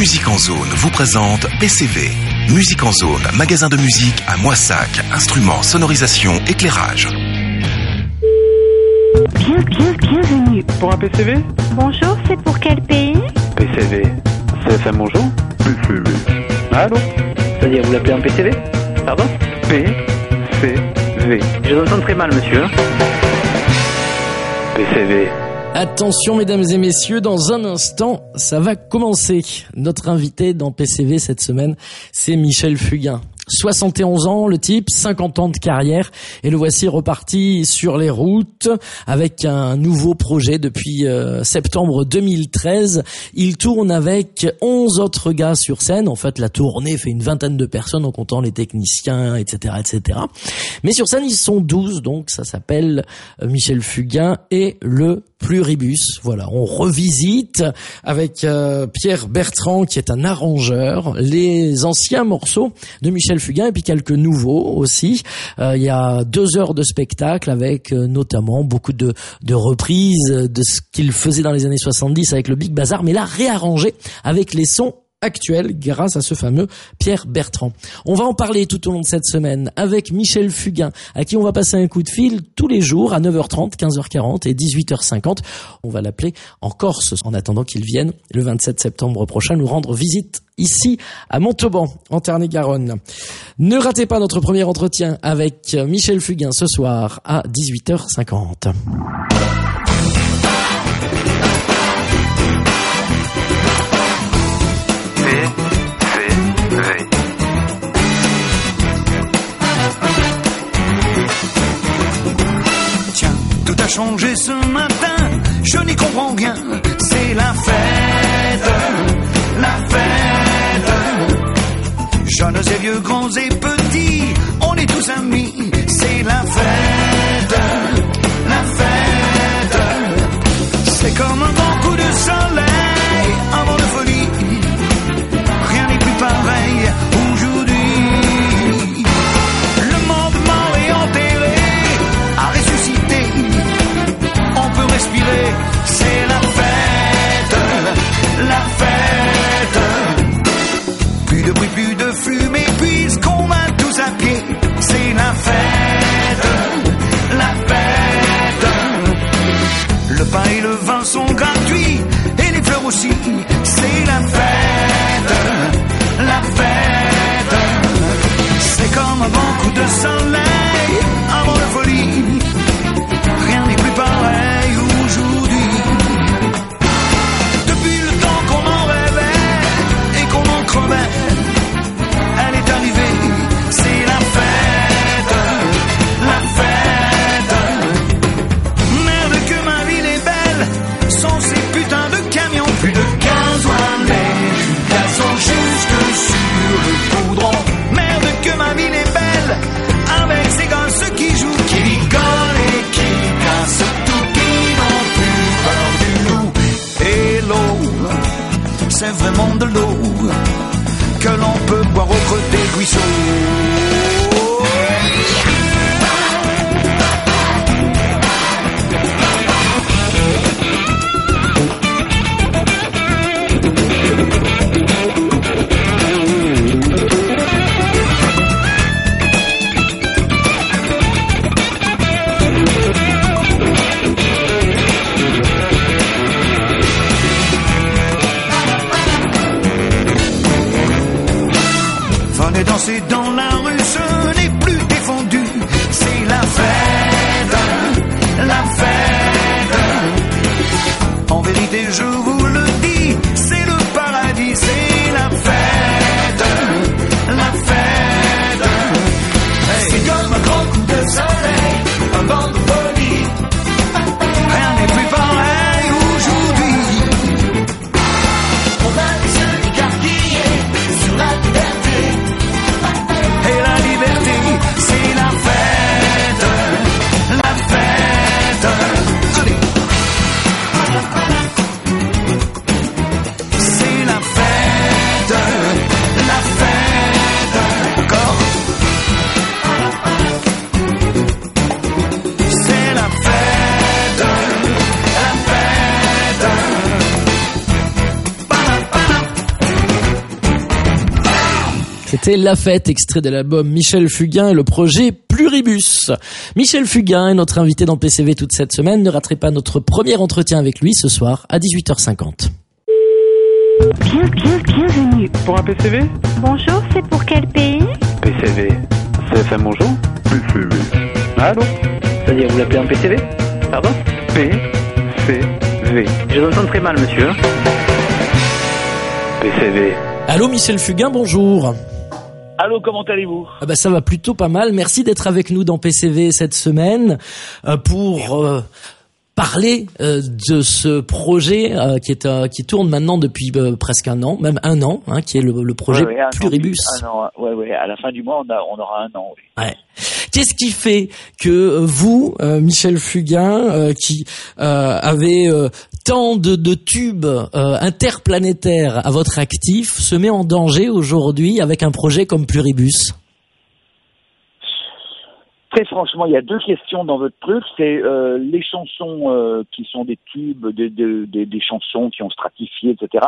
Musique en Zone vous présente PCV. Musique en Zone, magasin de musique à Moissac, instruments, sonorisation, éclairage. Bienvenue. Pour un PCV ? Bonjour, c'est pour quel pays ? PCV. CFM, bonjour ? PCV. Allô ? C'est-à-dire, vous l'appelez un PCV ? Pardon ? PCV. Je vous entends très mal, monsieur. PCV. Attention mesdames et messieurs, dans un instant, ça va commencer. Notre invité dans PCV cette semaine, c'est Michel Fugain. 71 ans, le type, 50 ans de carrière, et le voici reparti sur les routes avec un nouveau projet depuis septembre 2013. Il tourne avec 11 autres gars sur scène. En fait, la tournée fait une vingtaine de personnes en comptant les techniciens, etc., etc. Mais sur scène, ils sont 12, donc ça s'appelle Michel Fugain et le Pluribus. Voilà, on revisite avec Pierre Bertrand, qui est un arrangeur, les anciens morceaux de Michel Fugain et puis quelques nouveaux aussi. Il y a 2 heures de spectacle avec notamment beaucoup de reprises de ce qu'il faisait dans les années 70 avec le Big Bazar, mais là réarrangé avec les sons actuel grâce à ce fameux Pierre Bertrand. On va en parler tout au long de cette semaine avec Michel Fugain, à qui on va passer un coup de fil tous les jours à 9h30, 15h40 et 18h50. On va l'appeler en Corse en attendant qu'il vienne le 27 septembre prochain nous rendre visite ici à Montauban, en Tarn-et-Garonne. Ne ratez pas notre premier entretien avec Michel Fugain ce soir à 18h50. Tiens, tout a changé ce matin, je n'y comprends rien, c'est la fête, la fête. Jeunes et vieux, grands et petits, on est tous amis, c'est la fête, la fête. C'est comme un grand coup de soleil, un vent de folie, rien n'est plus pareil aujourd'hui. Le monde mort et enterré a ressuscité, on peut respirer, c'est la fête, la fête. Plus de bruit, plus de fumée, puisqu'on va tous à pied, c'est la fête, la fête. Le pain et le vin sont gratuits, et les fleurs aussi, c'est la fête, la fête. C'est comme un bon coup de soleil, un vent de folie, rien n'est plus pareil aujourd'hui. Depuis le temps qu'on en rêvait et qu'on en crevait, elle est arrivée, c'est la fête, la fête. Merde que ma ville est belle, sans ces putains de camions, plus de gasoil et du gazon jusque sur le goudron. Merde que ma ville est belle, avec ces gosses qui jouent, qui rigolent et qui cassent tout, qui n'ont plus peur du loup. Et l'eau, c'est vraiment de l'eau que l'on peut boire au creux des ruisseaux. Venez danser dans la rue, ce n'est plus défendu, c'est la fête, la fête. En vérité, je vous le dis, c'est le paradis, c'est la fête, la fête. Hey. C'est comme un grand coup de soleil, un vent de folie, rien n'est plus pareil aujourd'hui. On va se écarquiller sur la liberté. Et la liberté, c'est la fête, la fête. Allez. C'était La Fête, extrait de l'album Michel Fugain et le projet Pluribus. Michel Fugain est notre invité dans PCV toute cette semaine. Ne raterez pas notre premier entretien avec lui ce soir à 18h50. Bienvenue. Pour un PCV Bonjour, c'est pour quel pays? PCV. CFM bonjour PCV. Allô C'est-à-dire, vous l'appelez en PCV? Pardon? PCV. Je vous entends très mal, monsieur. PCV. Allô Michel Fugain, bonjour. Allô, comment allez-vous? Ça va plutôt pas mal. Merci d'être avec nous dans PCV cette semaine pour parler de ce projet qui tourne maintenant depuis presque un an, même un an, qui est le projet Pluribus. À la fin du mois, on aura un an. Oui. Ouais. Qu'est-ce qui fait que vous, Michel Fugain, qui avez tant de tubes interplanétaires à votre actif, se met en danger aujourd'hui avec un projet comme Pluribus? Très franchement, il y a deux questions dans votre truc. C'est les chansons qui sont des tubes, des chansons qui ont stratifié, etc.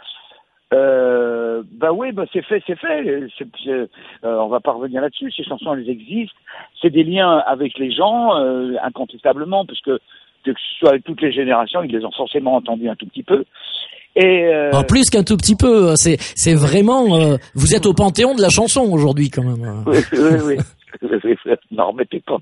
C'est fait. On va pas revenir là-dessus. Ces chansons, elles existent. C'est des liens avec les gens, incontestablement, parce que ce soit avec toutes les générations, ils les ont forcément entendus un tout petit peu. Et plus qu'un tout petit peu, c'est vraiment. Vous êtes au panthéon de la chanson aujourd'hui, quand même. Oui. Non, remettez pas.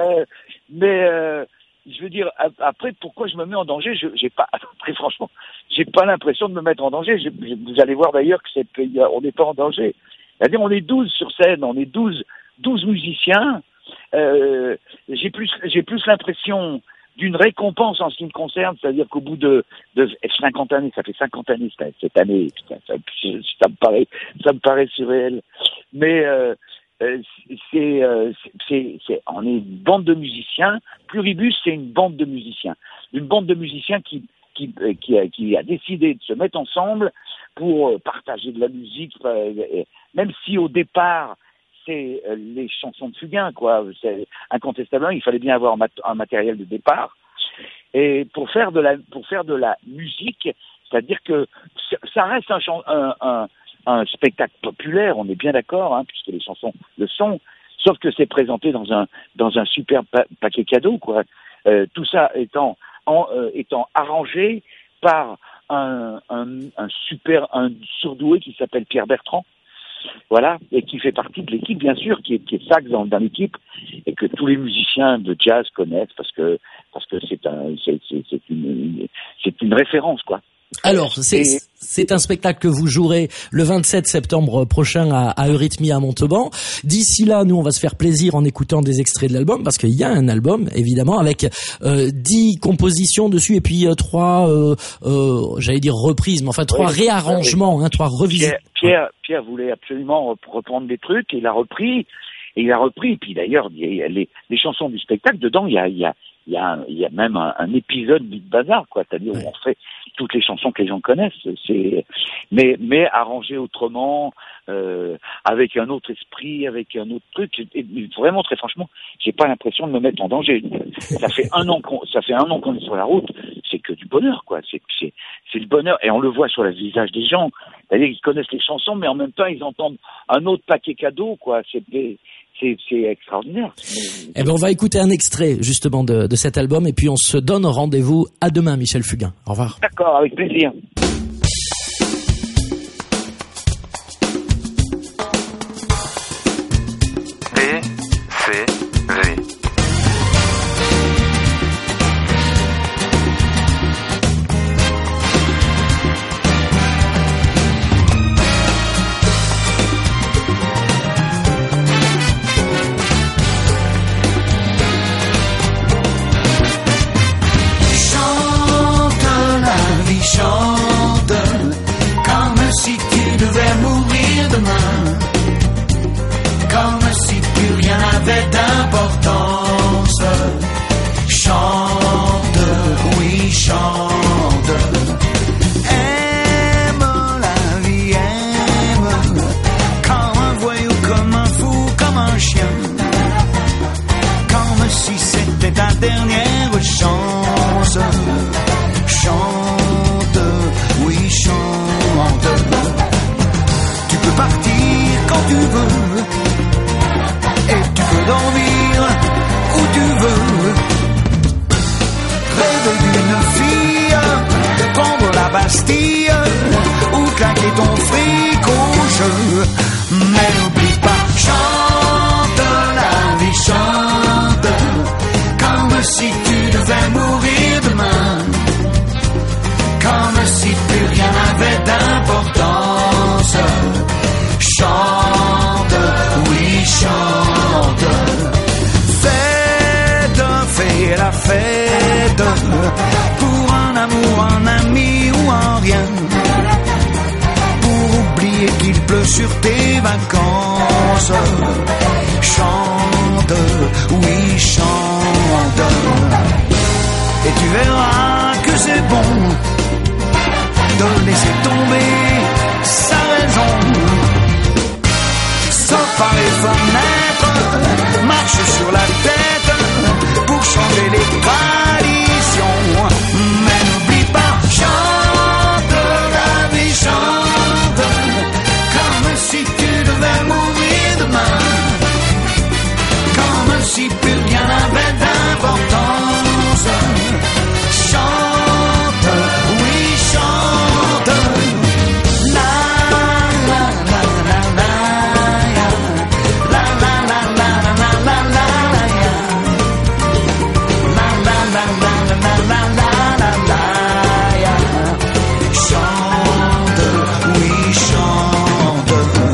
Je veux dire, après, pourquoi je me mets en danger? J'ai pas, très franchement, j'ai pas l'impression de me mettre en danger. Vous allez voir d'ailleurs que on n'est pas en danger. C'est-à-dire, on est 12 sur scène, on est 12 musiciens. J'ai plus l'impression d'une récompense en ce qui me concerne, c'est-à-dire qu'au bout de 50 années, ça fait 50 années cette année, putain, ça me paraît surréel. Mais on est une bande de musiciens. Pluribus, c'est une bande de musiciens. Une bande de musiciens qui a décidé de se mettre ensemble pour partager de la musique, même si au départ, c'est les chansons de Fugain, quoi. Incontestablement, il fallait bien avoir un matériel de départ. Et pour faire de la musique, c'est-à-dire que ça reste un spectacle populaire, on est bien d'accord, puisque les chansons le sont, sauf que c'est présenté dans un super paquet cadeau, quoi. Tout ça étant arrangé par un surdoué qui s'appelle Pierre Bertrand, voilà, et qui fait partie de l'équipe, bien sûr, qui est sax dans l'équipe, et que tous les musiciens de jazz connaissent parce que c'est une référence, quoi. Alors, c'est un spectacle que vous jouerez le 27 septembre prochain à Eurythmie à Montauban. D'ici là, nous, on va se faire plaisir en écoutant des extraits de l'album, parce qu'il y a un album, évidemment, avec 10 compositions dessus, et puis 3, j'allais dire reprises, mais enfin 3 réarrangements, 3 revisions. Pierre voulait absolument reprendre des trucs, et il a repris, et puis d'ailleurs, les chansons du spectacle, dedans, il y a même un épisode Big Bazar, quoi. C'est-à-dire où on fait toutes les chansons que les gens connaissent. Mais arrangé autrement, avec un autre esprit, avec un autre truc. Et vraiment, très franchement, j'ai pas l'impression de me mettre en danger. Ça fait un an qu'on est sur la route. C'est que du bonheur, quoi. C'est le bonheur. Et on le voit sur le visage des gens. C'est-à-dire qu'ils connaissent les chansons, mais en même temps, ils entendent un autre paquet cadeau, quoi. C'est extraordinaire. On va écouter un extrait justement de cet album et puis on se donne rendez-vous à demain, Michel Fugain. Au revoir. D'accord, avec plaisir. PCV. Chante la vie, chante. Bastille ou claquer ton fric au jeu. Mais n'oublie pas, chante la vie, chante comme si tu devais mourir demain, comme si plus rien n'avait d'importance. Chante, oui chante. Fais la fête pour un amour, un ami ou un rien, pour oublier qu'il pleut sur tes vacances. Chante, oui chante, et tu verras que c'est bon de laisser tomber sa raison. Sauf par les fenêtres, marche sur la tête pour changer les traditions. Mais n'oublie pas, chante la vie, chante comme si tu devais mourir demain, comme si plus rien n'avait d'importance. Chante, oui chante. La la la la la la la la la la la la. Chante, oui chante,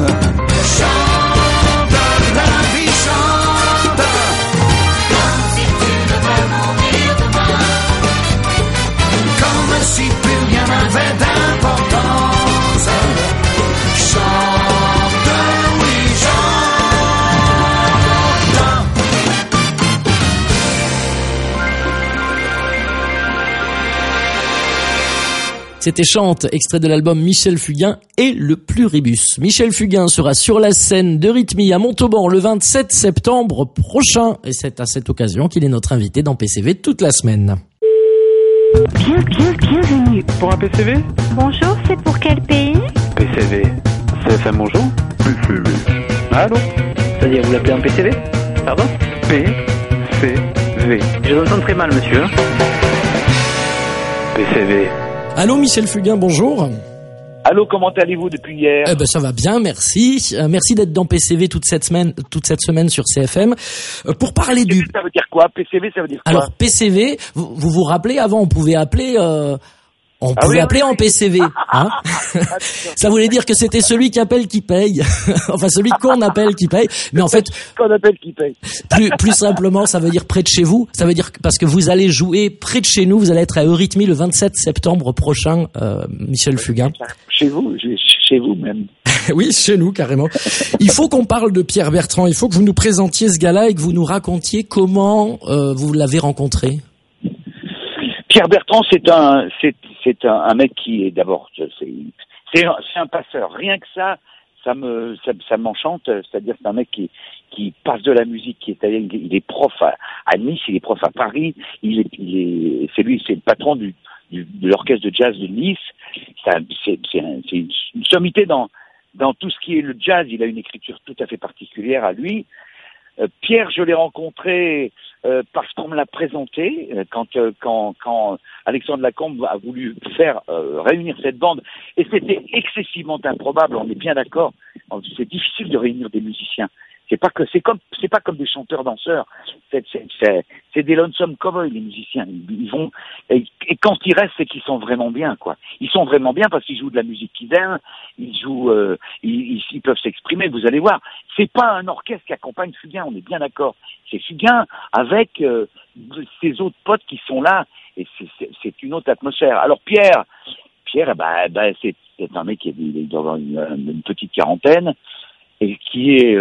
chante la vie, chante comme si tu devais mourir demain, comme si plus rien n'avait d'importance. Chante, oui chante. C'était Chante, extrait de l'album Michel Fugain et le Pluribus. Michel Fugain sera sur la scène de Rythmie à Montauban le 27 septembre prochain. Et c'est à cette occasion qu'il est notre invité dans PCV toute la semaine. Bienvenue. Pour un PCV? Bonjour, c'est pour quel pays? PCV. CFM bonjour? PCV. Allô? C'est-à-dire, vous l'appelez en PCV? Pardon? PCV. Je vous entends très mal, monsieur. PCV. Allô Michel Fugain, bonjour. Allô, comment allez-vous depuis hier? Eh ben ça va bien, merci. Merci d'être dans PCV toute cette semaine sur CFM. Pour parler du... Ça veut dire quoi? PCV, ça veut dire quoi? Alors PCV, vous vous rappelez avant on pouvait appeler appeler en PCV, hein. Ça voulait dire que c'était celui qui appelle qui paye. Enfin celui qu'on appelle qui paye, mais en fait qu'on appelle qui paye. plus simplement, ça veut dire près de chez vous. Ça veut dire que parce que vous allez jouer près de chez nous, vous allez être à Eurythmie le 27 septembre prochain, Michel Fugain. Chez vous même. Oui, chez nous, carrément. Il faut qu'on parle de Pierre Bertrand. Il faut que vous nous présentiez ce gars-là et que vous nous racontiez comment vous l'avez rencontré. Pierre Bertrand, c'est un mec qui est d'abord, c'est un passeur. Rien que ça m'enchante. C'est-à-dire, c'est un mec qui passe de la musique, il est prof à Nice, il est prof à Paris. C'est le patron de l'orchestre de jazz de Nice. C'est une sommité dans tout ce qui est le jazz. Il a une écriture tout à fait particulière à lui. Pierre, je l'ai rencontré parce qu'on me l'a présenté quand Alexandre Lacombe a voulu faire réunir cette bande, et c'était excessivement improbable. On est bien d'accord. C'est difficile de réunir des musiciens. C'est pas comme des chanteurs danseurs. C'est des lonesome cowboys, les musiciens. Ils vont, et quand ils restent, c'est qu'ils sont vraiment bien, quoi. Ils sont vraiment bien parce qu'ils jouent de la musique qu'ils aiment. Ils jouent, ils peuvent s'exprimer. Vous allez voir. C'est pas un orchestre qui accompagne Fugain. On est bien d'accord. C'est Fugain avec ses autres potes qui sont là, et c'est une autre atmosphère. Alors Pierre, c'est un mec qui doit avoir une petite quarantaine et qui est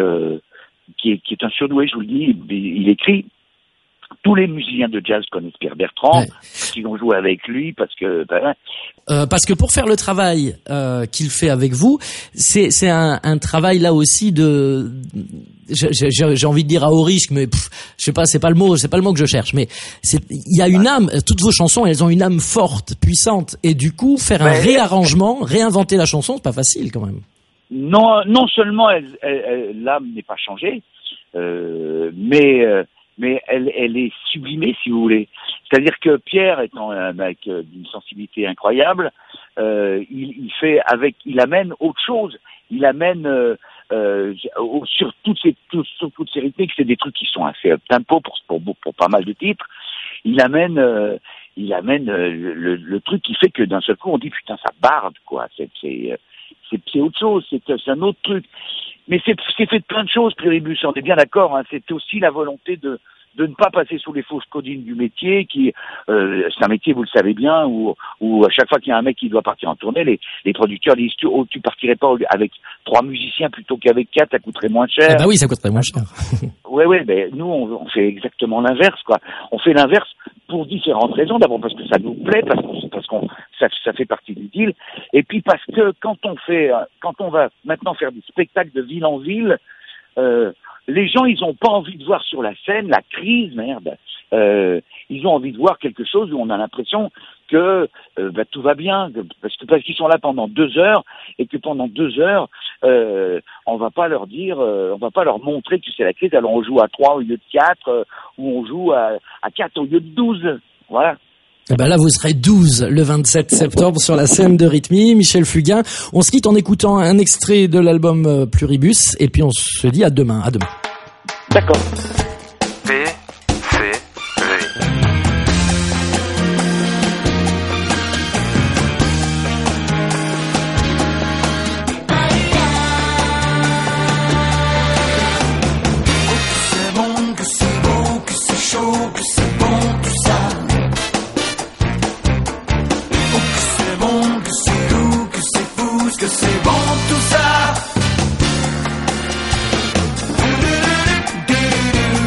un surdoué, je vous le dis. Il écrit. Tous les musiciens de jazz connaissent Pierre Bertrand, ouais. Qui vont jouer avec lui parce que pour faire le travail qu'il fait avec vous, c'est un travail là aussi de j'ai envie de dire à haut risque, mais je sais pas, c'est pas le mot que je cherche, mais il y a une âme. Toutes vos chansons, elles ont une âme forte, puissante, et du coup faire un réarrangement, réinventer la chanson, c'est pas facile quand même. Non seulement l'âme n'est pas changée, mais elle est sublimée, si vous voulez. C'est-à-dire que Pierre, étant un mec d'une sensibilité incroyable, il amène autre chose. Il amène sur toutes ces rythmiques, c'est des trucs qui sont assez up-tempo pour pas mal de titres. Il amène le truc qui fait que d'un seul coup on dit putain ça barde quoi. C'est autre chose, c'est un autre truc. Mais c'est fait de plein de choses, Pluribus, on est bien d'accord, hein. C'est aussi la volonté de ne pas passer sous les fausses codines du métier, qui c'est un métier, vous le savez bien, où à chaque fois qu'il y a un mec qui doit partir en tournée, les producteurs disent tu partirais pas avec 3 musiciens plutôt qu'avec 4, ça coûterait moins cher. Ah bah oui, ça coûterait moins cher. Ouais, mais nous on fait exactement l'inverse, quoi. On fait l'inverse pour différentes raisons. D'abord parce que ça nous plaît, parce qu'on ça fait partie du deal, et puis parce que quand on va maintenant faire des spectacles de ville en ville, les gens, ils ont pas envie de voir sur la scène la crise, merde. Ils ont envie de voir quelque chose où on a l'impression que tout va bien, parce qu'ils sont là pendant 2 heures, et que pendant 2 heures, on va pas leur dire, on va pas leur montrer que c'est la crise. Alors on joue à 3 au lieu de 4, ou on joue à 4 au lieu de 12. Voilà. Eh ben là, vous serez 12 le 27 septembre sur la scène de Rythmie. Michel Fugain. On se quitte en écoutant un extrait de l'album Pluribus, et puis on se dit à demain. À demain. D'accord. Que c'est bon tout ça.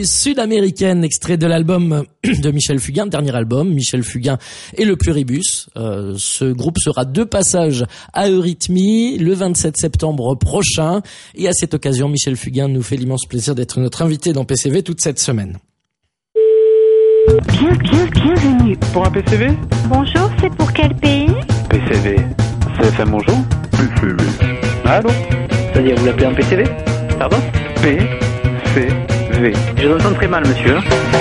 Sud-Américaine, extrait de l'album de Michel Fugain, dernier album, Michel Fugain et le Pluribus. Ce groupe sera de passage à Eurythmie le 27 septembre prochain. Et à cette occasion, Michel Fugain nous fait l'immense plaisir d'être notre invité dans PCV toute cette semaine. Bienvenue. Pour un PCV? Bonjour, c'est pour quel pays? PCV. CFM bonjour? PCV. Allô? C'est-à-dire, vous l'appelez un PCV? Pardon? PCV. Je vous entends très mal, monsieur.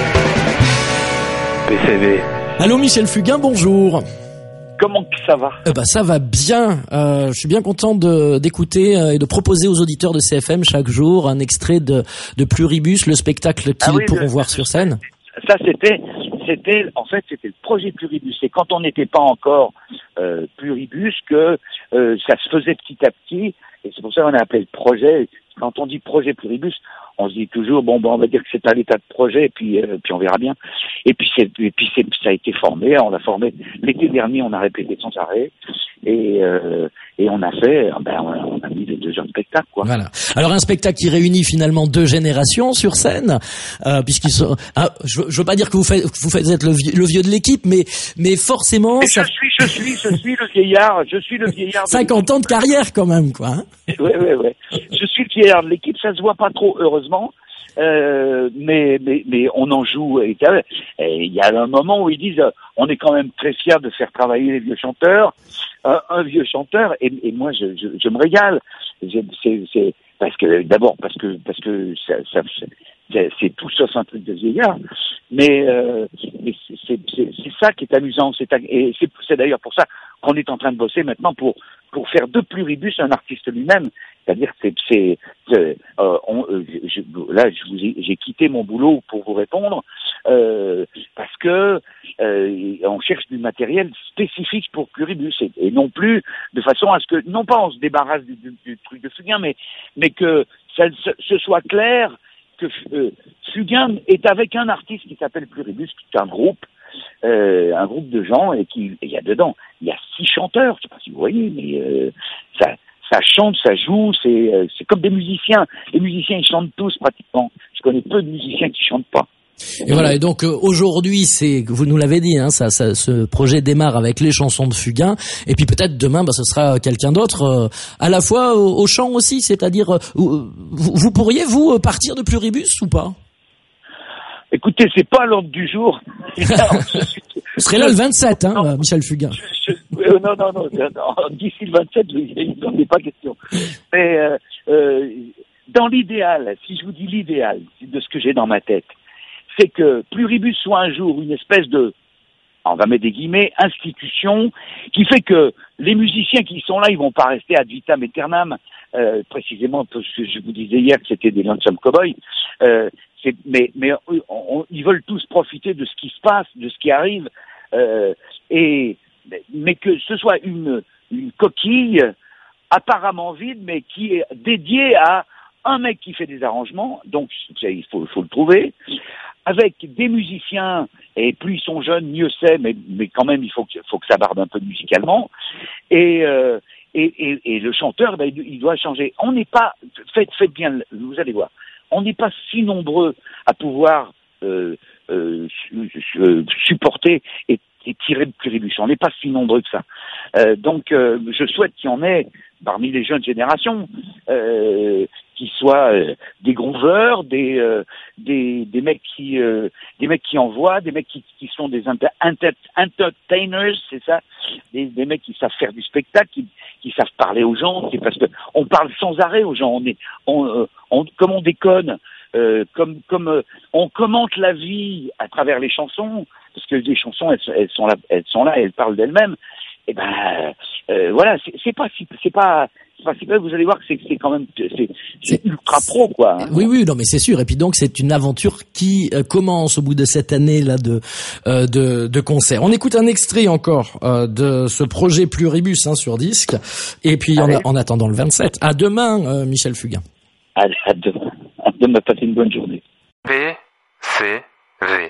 PCV. Allô Michel Fugain, bonjour. Comment que ça va? Ça va bien. Je suis bien content d'écouter et de proposer aux auditeurs de CFM chaque jour un extrait de Pluribus, le spectacle qu'ils pourront voir sur scène. Ça, c'était le projet Pluribus. Et quand on n'était pas encore Pluribus, que ça se faisait petit à petit. Et c'est pour ça qu'on a appelé le projet. Quand on dit projet Pluribus, on se dit toujours on va dire que c'est à l'état de projet, et puis on verra bien. Et puis ça a été formé. On l'a formé l'été dernier. On a répété sans arrêt. Et on a fait. On a mis les 2 heures de spectacle, quoi. Voilà. Alors un spectacle qui réunit finalement 2 générations sur scène, puisqu'ils sont. Je veux pas dire que vous faites être le vieux de l'équipe, mais forcément. Mais je suis le vieillard. Je suis le vieillard. 50 ans de carrière quand même, quoi. Hein. Ouais. Je suis le vieillard de l'équipe. Ça se voit pas trop, heureusement. Mais on en joue. Et il y a un moment où ils disent on est quand même très fiers de faire travailler les vieux chanteurs. Un vieux chanteur, et moi je me régale. C'est parce que ça c'est tout sauf un truc de vieillard. Mais c'est ça qui est amusant. C'est d'ailleurs pour ça qu'on est en train de bosser maintenant pour faire de Pluribus un artiste lui-même. C'est-à-dire que j'ai quitté mon boulot pour vous répondre parce que on cherche du matériel spécifique pour Pluribus et non plus de façon à ce que non pas on se débarrasse du truc de Fugain, mais que ce soit clair que Fugain est avec un artiste qui s'appelle Pluribus, qui est un groupe de gens et il y a dedans, il y a 6 chanteurs, je sais pas si vous voyez, mais ça chante, ça joue, c'est comme des musiciens. Les musiciens, ils chantent tous pratiquement. Je connais peu de musiciens qui chantent pas. Et voilà. Et donc aujourd'hui, vous nous l'avez dit, hein, ce projet démarre avec les chansons de Fugain. Et puis peut-être demain, ce sera quelqu'un d'autre, à la fois au chant aussi. C'est-à-dire, vous pourriez vous partir de Pluribus ou pas? Écoutez, c'est pas à l'ordre du jour. Vous serez là le 27, hein, Michel Fugain. Non. D'ici le 27, il n'en est pas question. Mais dans l'idéal, si je vous dis l'idéal de ce que j'ai dans ma tête, c'est que Pluribus soit un jour une espèce de, on va mettre des guillemets, institution qui fait que les musiciens qui sont là, ils vont pas rester ad vitam aeternam, précisément parce que je vous disais hier que c'était des Lonesome Cowboys. Mais ils veulent tous profiter de ce qui se passe, de ce qui arrive, mais que ce soit une coquille apparemment vide, mais qui est dédiée à un mec qui fait des arrangements, donc il faut le trouver, avec des musiciens, et plus ils sont jeunes, mieux c'est, mais quand même il faut que ça barde un peu musicalement, et le chanteur, il doit changer. On n'est pas, faites bien, vous allez voir, on n'est pas si nombreux à pouvoir supporter et tirer le Pluribus. On n'est pas si nombreux que ça. Donc, je souhaite qu'il y en ait parmi les jeunes générations qui soient des grooveurs, des mecs qui envoient, des mecs qui sont des entertainers, c'est ça, des mecs qui savent faire du spectacle, qui savent parler aux gens, c'est parce que on parle sans arrêt aux gens, comme on déconne, comme on commente la vie à travers les chansons, parce que les chansons elles sont là, elles parlent d'elles-mêmes. Et voilà, c'est pas si vous allez voir que c'est quand même c'est ultra pro, quoi. Hein. Oui, non, mais c'est sûr. Et puis donc c'est une aventure qui commence au bout de cette année là de concert. On écoute un extrait encore de ce projet Pluribus sur disque. Et puis en attendant le 27. À demain, Michel Fugain. À demain. À demain. Passez une bonne journée. PCV.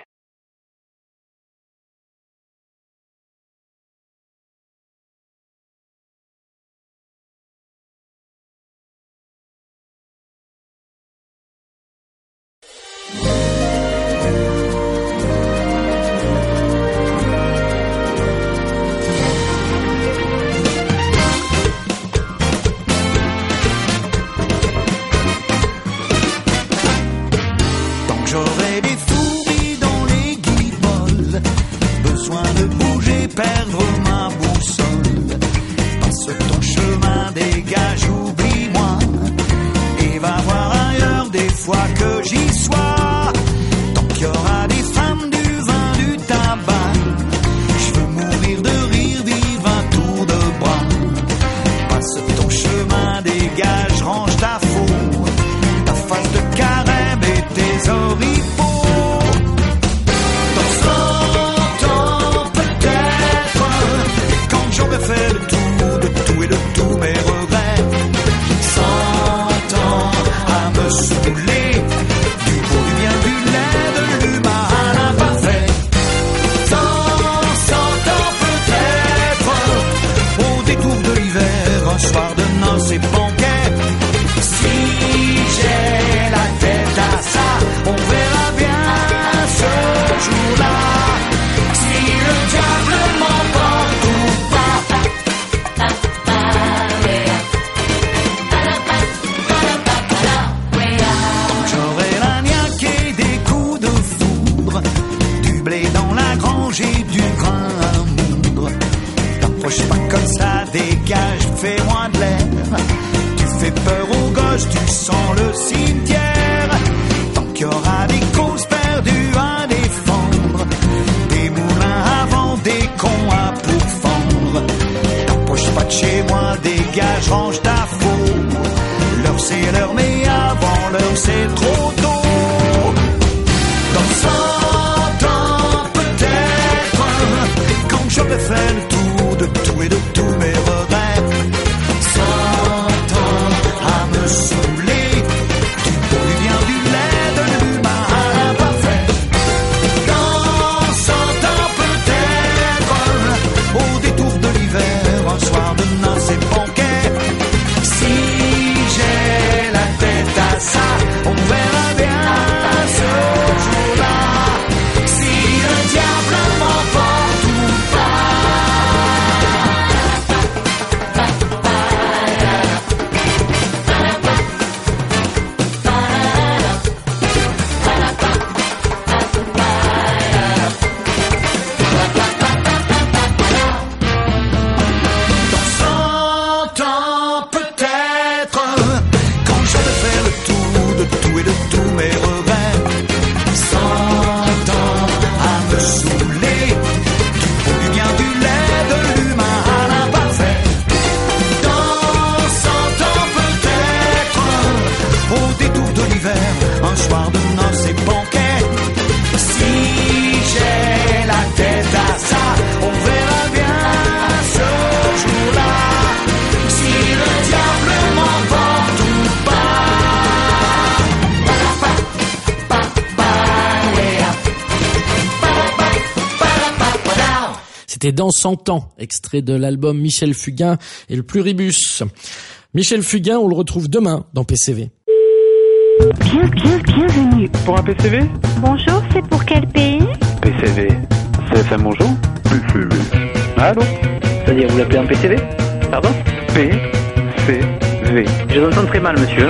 besoin de bouger, perdre ma boussole. Passe ton chemin, dégage, oublie-moi. Et va voir ailleurs des fois que j'y sois. Tant qu'il y aura des femmes, du vin, du tabac, je veux mourir de rire, vivre un tour de bras. Passe ton chemin, dégage, range ta faux, ta face de carême et tes oripeaux. Dans 100 ans peut-être, quand j'aurai fait le tour de tout et de tous mes regrets, 100 ans à me saouler, du beau, du bien, du laid, de l'humain à l'imparfait. 100 ans peut-être, au détour de l'hiver, un soir de noces et banquet. Si j'ai la tête à ça, on verra bien ce jour-là. Si le diable m'emporte ou pas. Quand j'aurai la niaque et des coups de foudre, du blé dans la grange et du grain à moudre. T'approche pas comme ça, dégage, fais-moi de l'air. Tu fais peur aux gosses, tu sens le cimetière. Tant qu'il y aura des causes perdues à défendre, des moulins à vent, des cons à pourfendre. T'approche pas de chez moi, dégage, range ta faux. L'heure c'est l'heure, mais avant l'heure c'est trop tôt. Dans 100 ans peut-être, quand j'aurai fait le tour de tout et de tous mes regrets, 100 ans à me saouler, du beau, du bien, du laid, de l'humain à l'imparfait. Dans 100 ans peut-être, au détour de l'hiver, un soir de noces et banquet. Si j'ai la tête à ça, on verra bien ce jour-là. Si le diable m'emporte ou dans 100 ans peut-être, quand j'aurai fait le tour de tout et de tous mes regrets, 100 ans à me saouler, du beau, du bien, du laid, de l'humain à l'imparfait. Dans 100 ans peut-être, au détour de l'hiver, un soir de noces et banquet. Si j'ai la tête à ça, on verra bien ce jour-là. Si le diable m'emporte ou pas. C'était dans 100 ans, extrait de l'album Michel Fugain et le Pluribus. Michel Fugain, on le retrouve demain dans PCV. Bienvenue. Pour un PCV? Bonjour, c'est pour quel pays? PCV. CFM bonjour? PCV. Allô? C'est-à-dire, vous l'appelez un PCV? Pardon? PCV. Je vous entends très mal, monsieur.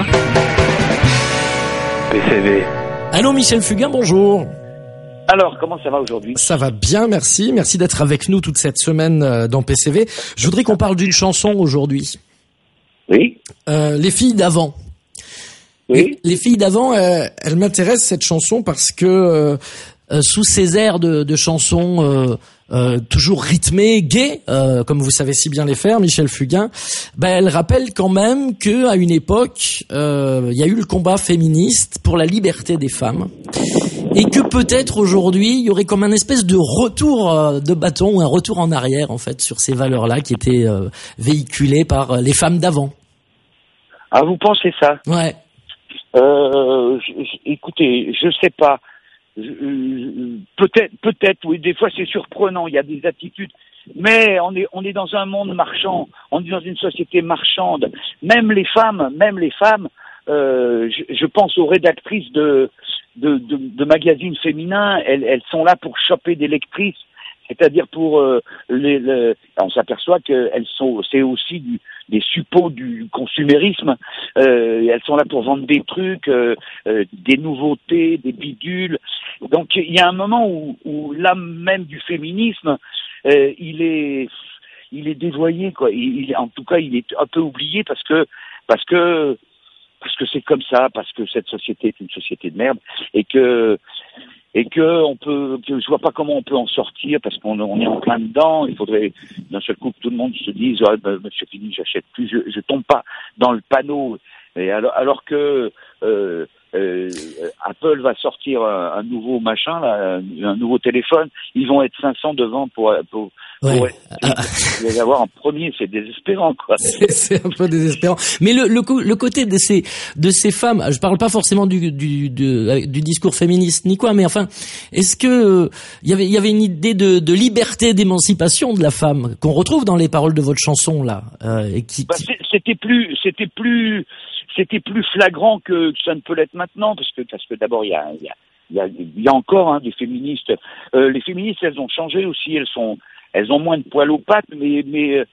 PCV. Allô Michel Fugain, bonjour. Alors, comment ça va aujourd'hui? Ça va bien, merci. Merci d'être avec nous toute cette semaine dans PCV. Je voudrais qu'on parle d'une chanson aujourd'hui. Oui. Les filles d'avant. Oui. Les filles d'avant, elles m'intéressent cette chanson parce que sous ces airs de chansons toujours rythmées, gaies, comme vous savez si bien les faire, Michel Fugain, elle rappelle quand même que à une époque, il y a eu le combat féministe pour la liberté des femmes, et que peut-être aujourd'hui, il y aurait comme un espèce de retour de bâton, ou un retour en arrière en fait sur ces valeurs-là qui étaient véhiculées par les femmes d'avant. Ah, vous pensez ça? Ouais. Écoutez, je sais pas. Peut-être, oui. Des fois, c'est surprenant. Il y a des attitudes, mais on est dans un monde marchand. On est dans une société marchande. Même les femmes. Je pense aux rédactrices de magazines féminins. Elles sont là pour choper des lectrices C'est-à-dire pour on s'aperçoit que c'est aussi des suppôts du consumérisme. Elles sont là pour vendre des trucs, des nouveautés, des bidules. Donc il y a un moment où l'âme même du féminisme, il est dévoyé, quoi. En tout cas, il est un peu oublié parce que c'est comme ça, parce que cette société est une société de merde et que je vois pas comment on peut en sortir parce qu'on est en plein dedans. Il faudrait d'un seul coup que tout le monde se dise monsieur Fini, j'achète plus, je tombe pas dans le panneau. Et alors que Apple va sortir un nouveau machin là, un nouveau téléphone, ils vont être 500 devant pour les avoir en premier, c'est désespérant, quoi. C'est un peu désespérant. Mais le côté de ces femmes, je parle pas forcément du discours féministe ni quoi, mais enfin, est-ce que il y avait une idée de liberté, d'émancipation de la femme qu'on retrouve dans les paroles de votre chanson là, et c'était plus flagrant que ça ne peut l'être maintenant, parce que d'abord il y a encore des féministes. Les féministes, elles ont changé aussi, elles ont moins de poils aux pattes, mais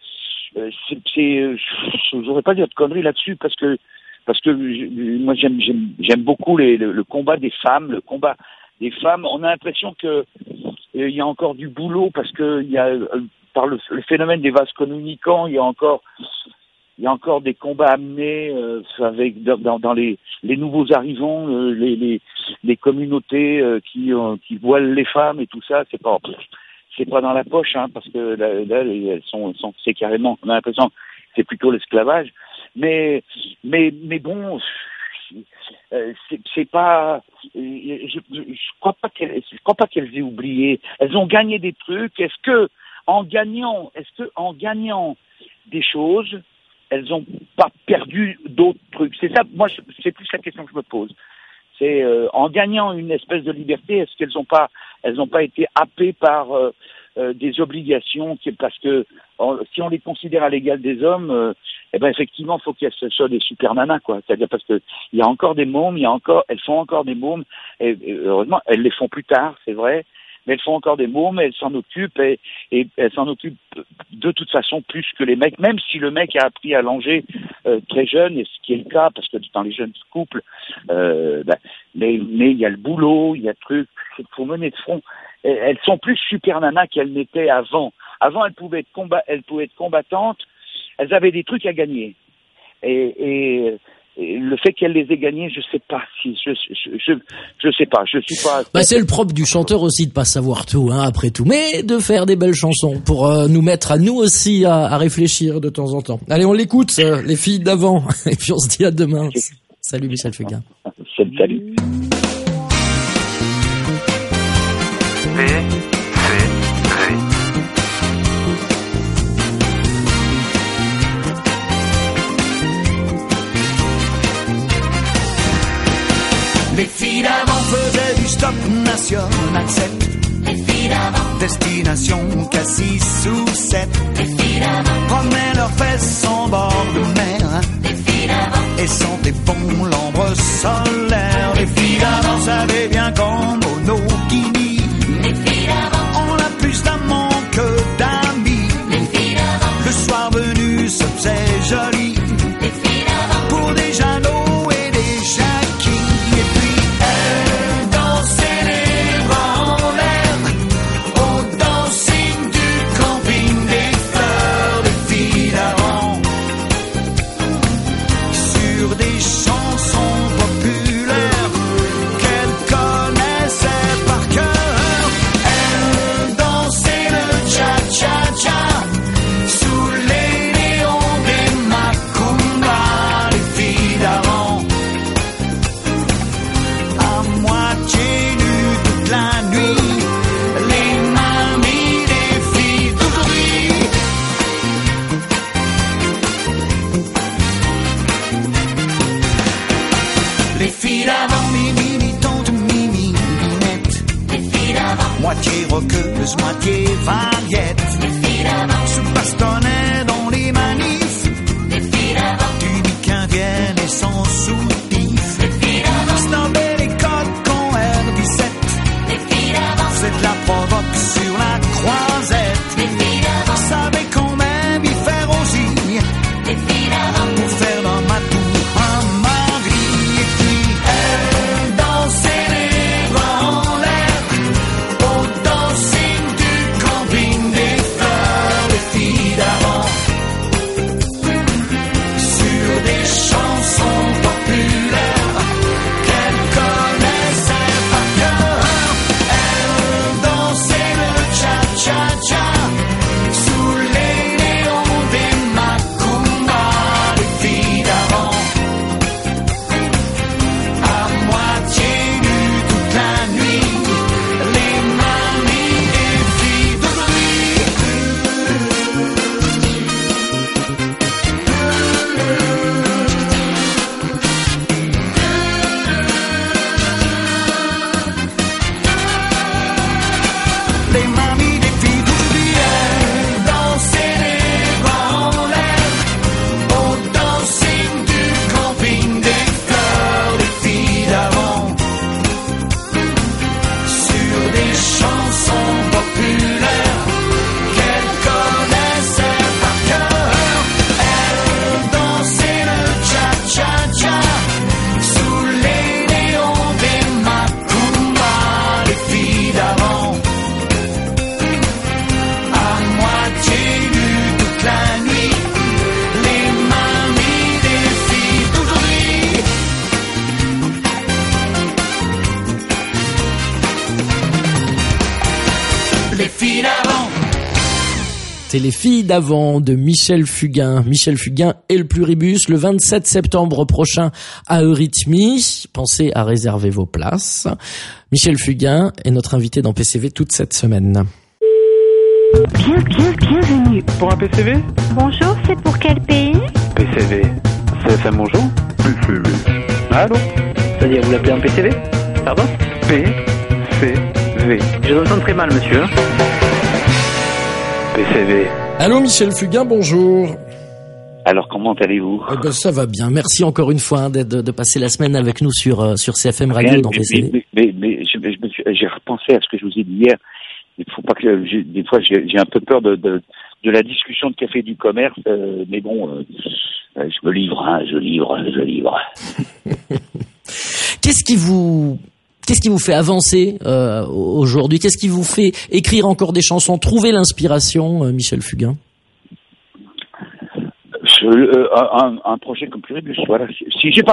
j'aurais pas dire de conneries là-dessus parce que moi j'aime beaucoup le combat des femmes, le combat des femmes. On a l'impression que il y a encore du boulot parce que il y a par le phénomène des vases communicants, il y a encore des combats à mener avec dans les nouveaux arrivants, les communautés qui voilent les femmes et tout ça. C'est pas dans la poche, parce que là elles sont c'est carrément, on a l'impression que c'est plutôt l'esclavage. Mais bon, c'est pas, je crois pas qu'elles aient oublié. Elles ont gagné des trucs. Est-ce que en gagnant des choses, elles ont pas perdu d'autres trucs? C'est ça, moi, c'est plus la question que je me pose. C'est en gagnant une espèce de liberté, est-ce qu'elles ont pas été happées par des obligations parce que si on les considère à l'égal des hommes, effectivement, faut qu'elles soient des super nanas, quoi. C'est-à-dire parce que il y a encore des mômes, elles font encore des mômes, et heureusement, elles les font plus tard, c'est vrai. Mais elles font encore des mômes, elles s'en occupent et elles s'en occupent de toute façon plus que les mecs, même si le mec a appris à langer très jeune, et ce qui est le cas, parce que dans les jeunes couples, mais il y a le boulot, il y a le truc, il faut mener de front. Elles sont plus super nanas qu'elles n'étaient avant. Avant, elles pouvaient être combattantes, elles avaient des trucs à gagner. Et le fait qu'elle les ait gagnés, je sais pas si je sais pas, je suis pas. C'est le propre du chanteur aussi de pas savoir tout, après tout, mais de faire des belles chansons pour nous mettre à nous aussi à réfléchir de temps en temps. Allez, on l'écoute, les filles d'avant, et puis on se dit à demain. Okay. Salut Michel Fugain. Salut. Les filles d'avant faisaient du stop national 7. Les filles d'avant. Destination Cassis ou 7. Les filles d'avant. Promenaient leurs fesses en bord de mer. Les filles d'avant. Et sentaient bon l'ombre solaire. Les filles d'avant savaient bien qu'en monokini. Les filles d'avant. On a plus d'amants que d'amis. Les filles d'avant. Le soir venu se faisait joli. Les filles d'avant. Pour des Jeannots. Des chansons populaires. C'était Les filles d'avant de Michel Fugain. Michel Fugain et le Pluribus le 27 septembre prochain à Eurythmie. Pensez à réserver vos places. Michel Fugain est notre invité dans PCV toute cette semaine. Bienvenue. Pour un PCV Bonjour, c'est pour quel pays? PCV. CFM bonjour PCV. Allô C'est-à-dire, vous l'appelez en PCV? Pardon? PCV. Je vous entends très mal, monsieur. PCV. Allô Michel Fugain, bonjour. Alors, comment allez-vous? Ça va bien. Merci encore une fois de passer la semaine avec nous sur CFM Radio dans PCV. Mais j'ai repensé à ce que je vous ai dit hier. Il faut pas que des fois j'ai un peu peur de la discussion de café du commerce, mais bon, je me livre, hein, je livre. Qu'est-ce qui vous fait avancer aujourd'hui? Qu'est-ce qui vous fait écrire encore des chansons, trouver l'inspiration, Michel Fugain? Un projet comme Pluribus, voilà. Si je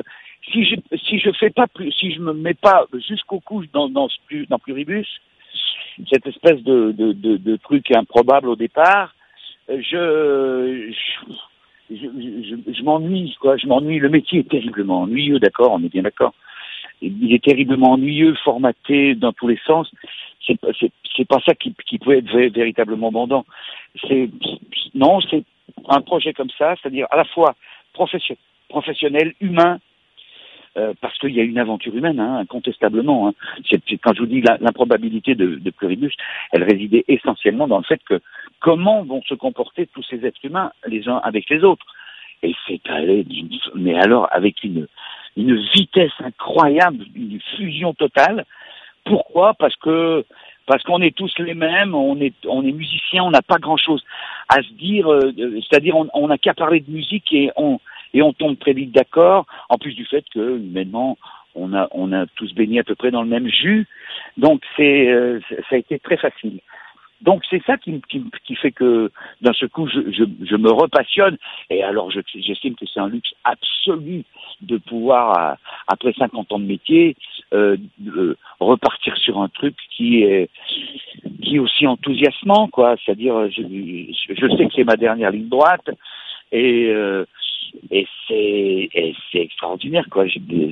me mets pas jusqu'au cou dans Pluribus, cette espèce de truc improbable au départ, je m'ennuie, quoi. Je m'ennuie. Le métier est terriblement ennuyeux, d'accord, on est bien d'accord. Il est terriblement ennuyeux, formaté dans tous les sens. C'est pas ça qui peut être véritablement bandant. C'est un projet comme ça, c'est-à-dire à la fois professionnel, humain, parce qu'il y a une aventure humaine, hein, incontestablement. Hein. Quand je vous dis l'improbabilité de Pluribus, elle résidait essentiellement dans le fait que comment vont se comporter tous ces êtres humains les uns avec les autres. Et c'est allé mais alors avec une vitesse incroyable, une fusion totale. Pourquoi? Parce qu'on est tous les mêmes, on est musiciens, on n'a pas grand-chose à se dire, c'est-à-dire on n'a qu'à parler de musique et on tombe très vite d'accord, en plus du fait que humainement on a tous baigné à peu près dans le même jus, donc ça a été très facile. Donc c'est ça qui fait que d'un seul coup je me repassionne, et alors j'estime que c'est un luxe absolu de pouvoir après 50 ans de métier repartir sur un truc qui est aussi enthousiasmant, quoi. C'est-à-dire je sais que c'est ma dernière ligne droite et c'est extraordinaire, quoi.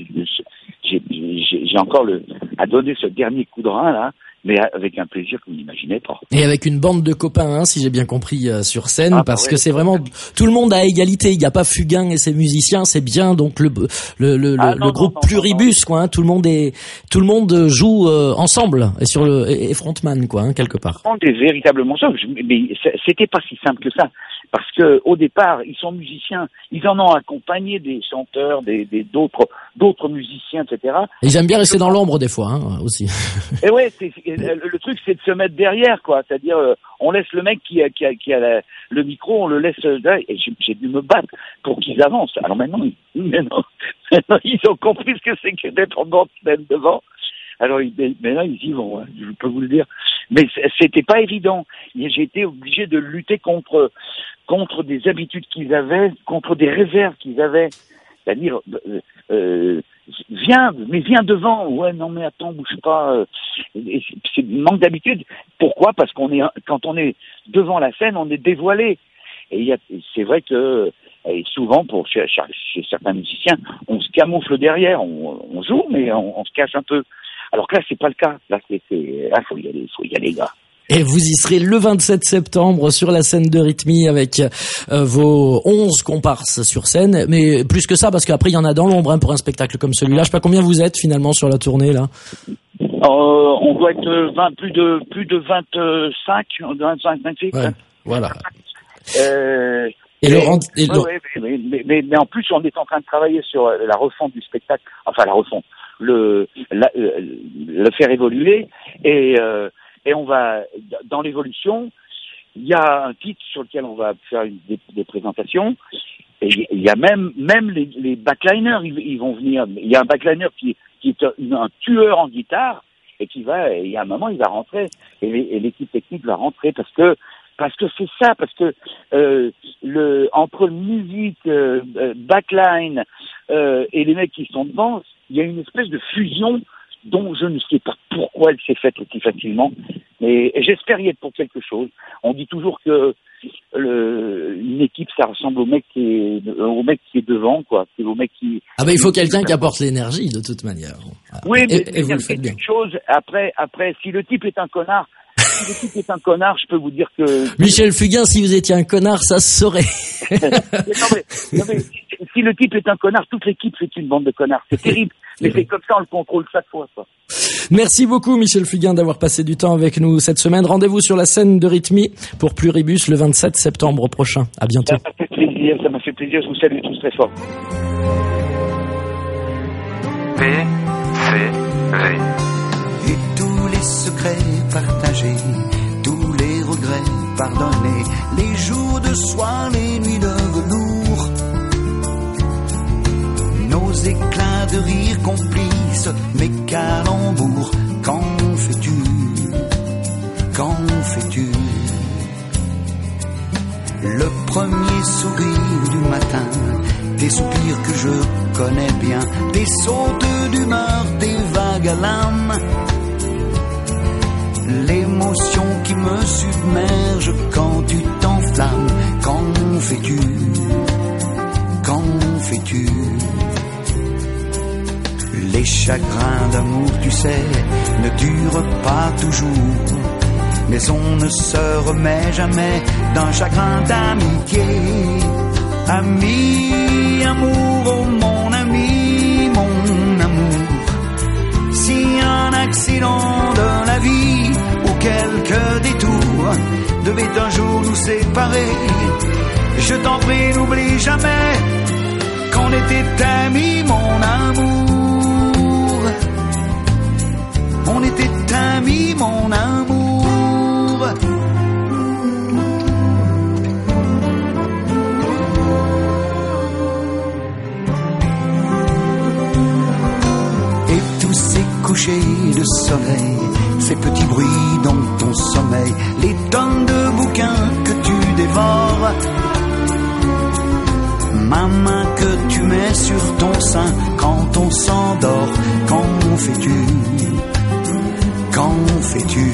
J'ai encore à donner ce dernier coup de rein là, mais avec un plaisir que vous n'imaginez pas. Et avec une bande de copains, hein, si j'ai bien compris, sur scène, parce que c'est vraiment tout le monde à égalité. Il n'y a pas Fugain et ses musiciens, c'est bien donc le groupe Pluribus, quoi. Hein, tout le monde joue ensemble et frontman, quoi, hein, quelque part. On est véritablement ça, mais c'était pas si simple que ça, parce que au départ ils sont musiciens, ils en ont accompagné des chanteurs, d'autres musiciens, etc. Et ils aiment bien rester dans l'ombre des fois, hein, aussi. Et ouais, le truc c'est de se mettre derrière, quoi. C'est-à-dire on laisse le mec qui a le micro, on le laisse là, et j'ai dû me battre pour qu'ils avancent. Alors maintenant ils ont compris ce que c'est que d'être en bande scène devant. Alors maintenant ils y vont, hein, je peux vous le dire. Mais c'était pas évident. J'ai été obligé de lutter contre des habitudes qu'ils avaient, contre des réserves qu'ils avaient. C'est-à-dire, viens devant. Ouais, non mais attends, bouge pas. C'est manque d'habitude. Pourquoi? Parce quand on est devant la scène, on est dévoilé. Et c'est vrai que souvent, chez certains musiciens, on se camoufle derrière. On joue, mais on se cache un peu. Alors que là, c'est pas le cas. Là, faut y aller, gars. Et vous y serez le 27 septembre sur la scène d'Eurythmie avec vos 11 comparses sur scène. Mais plus que ça, parce qu'après, il y en a dans l'ombre, hein, pour un spectacle comme celui-là. Je sais pas combien vous êtes finalement sur la tournée, là. On doit être plus de 25, 26. Ouais, voilà. Mais en plus, on est en train de travailler sur la refonte du spectacle, enfin la refonte, le faire évoluer, et on va, dans l'évolution, il y a un titre sur lequel on va faire des présentations, et il y a même les backliners, ils vont venir. Il y a un backliner qui est un tueur en guitare, et à un moment il va rentrer, et l'équipe technique va rentrer, parce que c'est ça, parce que entre musique, backline et les mecs qui sont devant, il y a une espèce de fusion dont je ne sais pas pourquoi elle s'est faite aussi facilement, Mais j'espère y être pour quelque chose. On dit toujours que une équipe, ça ressemble au mec qui est devant, quoi. C'est au mec qui. Ah ben il faut quelqu'un qui apporte l'énergie de toute manière. Oui, mais et vous le faites bien. Une chose. Après, si le type est un connard. Je peux vous dire que... Michel Fugain, si vous étiez un connard, ça se saurait. non, mais si le type est un connard, toute l'équipe c'est une bande de connards. C'est terrible, mais c'est comme ça, on le contrôle chaque fois, ça. Merci beaucoup, Michel Fugain, d'avoir passé du temps avec nous cette semaine. Rendez-vous sur la scène de Rythmie pour Pluribus le 27 septembre prochain. À bientôt. Ça m'a fait plaisir. Je vous salue tous très fort. PCV. Et tous les secrets partagés, tous les regrets pardonnés, les jours de soir, les nuits de velours, nos éclats de rire complices, mes calembours. Qu'en fais-tu? Qu'en fais-tu? Le premier sourire du matin, des soupirs que je connais bien, des sautes d'humeur, des vagues à l'âme, l'émotion qui me submerge quand tu t'enflammes. Qu'en fais-tu? Qu'en fais-tu? Les chagrins d'amour, tu sais, ne durent pas toujours, mais on ne se remet jamais d'un chagrin d'amitié. Ami, amour, oh mon ami, mon amour, si un accident de la vie ou quelques détours devait un jour nous séparer, je t'en prie, n'oublie jamais qu'on était amis, mon amour. On était amis, mon amour. Et tous ces couchers de soleil, ces petits bruits dans ton sommeil, les tonnes de bouquins que tu dévores, ma main que tu mets sur ton sein quand on s'endort. Qu'en fais-tu? Qu'en fais-tu?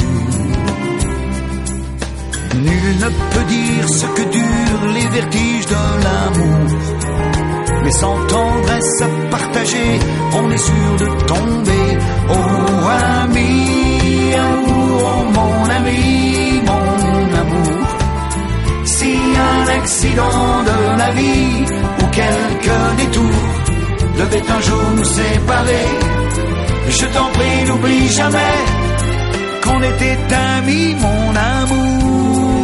Nul ne peut dire ce que durent les vertiges de l'amour, mais sans tendresse à partager, on est sûr de tomber. Oh ami, amour, oh mon ami, mon amour, si un accident de la vie ou quelques détours devait un jour nous séparer, je t'en prie, n'oublie jamais qu'on était amis, mon amour.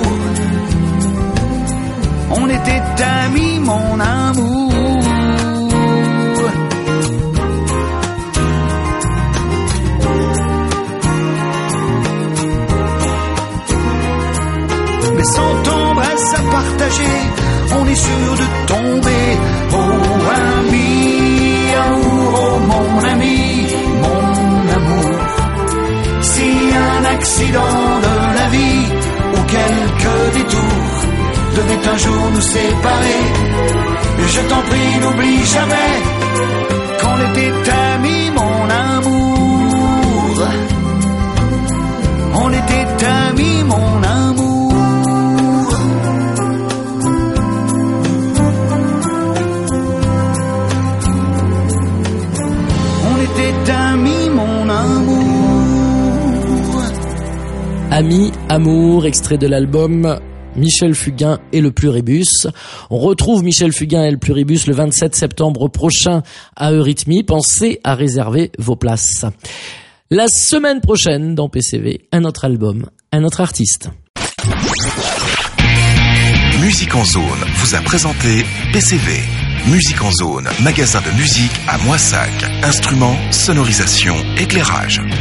On était amis, mon amour. Mais sans tendresse à partager, on est sûr de tomber. Oh ami, amour, oh mon ami, mon amour, si un accident de la vie ou quelques détours devait un jour nous séparer, je t'en prie, n'oublie jamais qu'on était amis, mon amour. On était amis, mon amour. On était amis, mon amour. Amis, amour, extrait de l'album Michel Fugain et le Pluribus. On retrouve Michel Fugain et le Pluribus le 27 septembre prochain à Eurythmie. Pensez à réserver vos places. La semaine prochaine, dans PCV, un autre album, un autre artiste. Musique en Zone vous a présenté PCV. Musique en Zone, magasin de musique à Moissac. Instruments, sonorisation, éclairage.